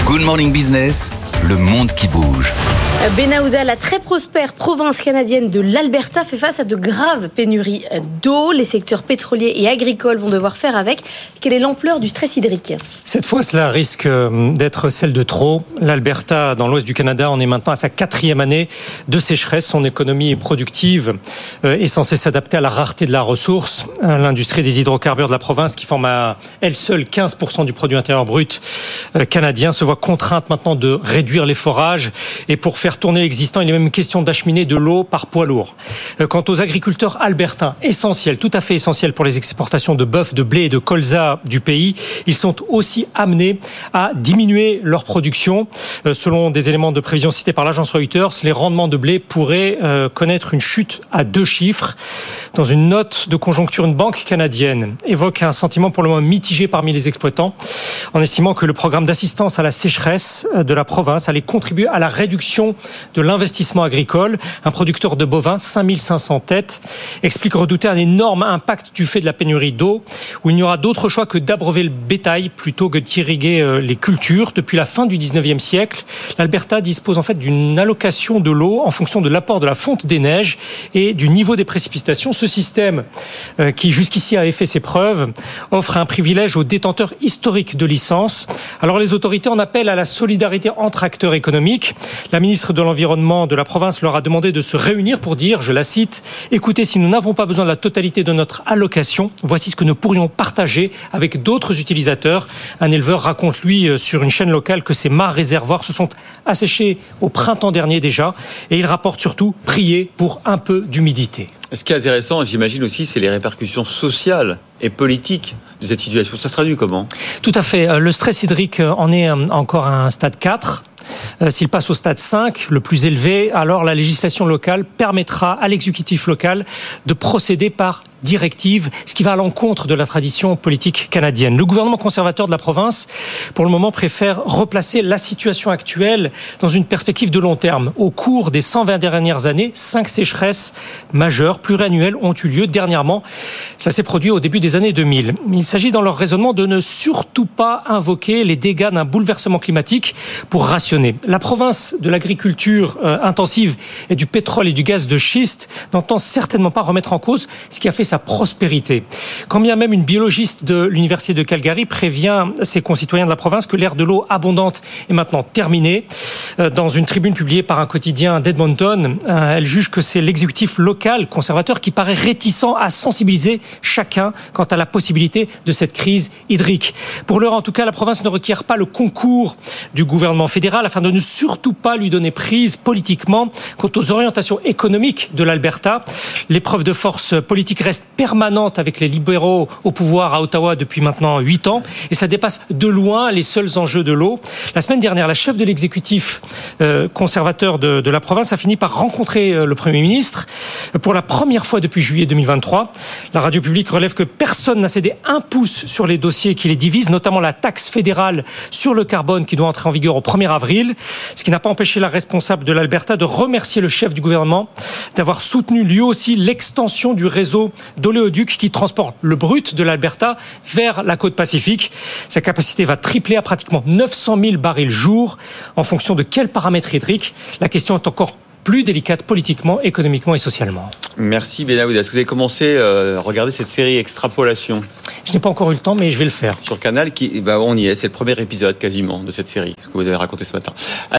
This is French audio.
Good Morning Business, le monde qui bouge. Benahouda, la très prospère province canadienne de l'Alberta, fait face à de graves pénuries d'eau. Les secteurs pétroliers et agricoles vont devoir faire avec. Quelle est l'ampleur du stress hydrique ? Cette fois, cela risque d'être celle de trop. L'Alberta, dans l'ouest du Canada, en est maintenant à sa 4e année de sécheresse. Son économie productive est censée s'adapter à la rareté de la ressource. L'industrie des hydrocarbures de la province, qui forme à elle seule 15% du produit intérieur brut canadien, se voit contrainte maintenant de réduire les forages. Et pour faire tourner l'existant, il est même question d'acheminer de l'eau par poids lourd. Quant aux agriculteurs albertains, essentiels, tout à fait essentiels pour les exportations de bœuf, de blé et de colza du pays, ils sont aussi amenés à diminuer leur production. Selon des éléments de prévision cités par l'agence Reuters, les rendements de blé pourraient connaître une chute à 2 chiffres. Dans une note de conjoncture, une banque canadienne évoque un sentiment pour le moins mitigé parmi les exploitants, en estimant que le programme d'assistance à la sécheresse de la province allait contribuer à la réduction de l'investissement agricole. Un producteur de bovins, 5500 têtes, explique redouter un énorme impact du fait de la pénurie d'eau, où il n'y aura d'autre choix que d'abreuver le bétail plutôt que d'irriguer les cultures. Depuis la fin du 19e siècle, l'Alberta dispose en fait d'une allocation de l'eau en fonction de l'apport de la fonte des neiges et du niveau des précipitations. Ce système, qui jusqu'ici avait fait ses preuves, offre un privilège aux détenteurs historiques de licences. Alors les autorités en appellent à la solidarité entre acteurs économiques. La ministre de l'Environnement de la province leur a demandé de se réunir pour dire, je la cite, « Écoutez, si nous n'avons pas besoin de la totalité de notre allocation, voici ce que nous pourrions partager avec d'autres utilisateurs. » Un éleveur raconte, lui, sur une chaîne locale, que ces mares réservoirs se sont asséchés au printemps dernier déjà. Et il rapporte surtout prier pour un peu d'humidité. Ce qui est intéressant, j'imagine aussi, c'est les répercussions sociales et politiques de cette situation. Ça se traduit comment ? Tout à fait. Le stress hydrique en est encore à un stade 4. S'il passe au stade 5, le plus élevé, alors la législation locale permettra à l'exécutif local de procéder par directive, ce qui va à l'encontre de la tradition politique canadienne. Le gouvernement conservateur de la province, pour le moment, préfère replacer la situation actuelle dans une perspective de long terme. Au cours des 120 dernières années, 5 sécheresses majeures, pluriannuelles, ont eu lieu. Dernièrement, ça s'est produit au début des années 2000. Il s'agit dans leur raisonnement de ne surtout pas invoquer les dégâts d'un bouleversement climatique pour rationner. La province de l'agriculture intensive et du pétrole et du gaz de schiste n'entend certainement pas remettre en cause ce qui a fait sa prospérité. Quand bien même une biologiste de l'université de Calgary prévient ses concitoyens de la province que l'ère de l'eau abondante est maintenant terminée. Dans une tribune publiée par un quotidien d'Edmonton, elle juge que c'est l'exécutif local conservateur qui paraît réticent à sensibiliser chacun quant à la possibilité de cette crise hydrique. Pour l'heure, en tout cas, la province ne requiert pas le concours du gouvernement fédéral afin de ne surtout pas lui donner prise politiquement. Quant aux orientations économiques de l'Alberta, l'épreuve de force politique reste permanente avec les libéraux au pouvoir à Ottawa depuis maintenant 8 ans et ça dépasse de loin les seuls enjeux de l'eau. La semaine dernière, la chef de l'exécutif conservateur de la province a fini par rencontrer le Premier ministre pour la première fois depuis juillet 2023. La radio publique relève que personne n'a cédé un pouce sur les dossiers qui les divisent, notamment la taxe fédérale sur le carbone qui doit entrer en vigueur au 1er avril, ce qui n'a pas empêché la responsable de l'Alberta de remercier le chef du gouvernement d'avoir soutenu lui aussi l'extension du réseau d'oléoduc qui transporte le brut de l'Alberta vers la côte pacifique. Sa capacité va tripler à pratiquement 900 000 barils jour. En fonction de quels paramètres hydriques, la question est encore plus délicate politiquement, économiquement et socialement. Merci Benahouda. Est-ce que vous avez commencé à regarder cette série Extrapolation ? Je n'ai pas encore eu le temps, mais je vais le faire. Sur Canal, on y est. C'est le premier épisode quasiment de cette série, ce que vous avez raconté ce matin.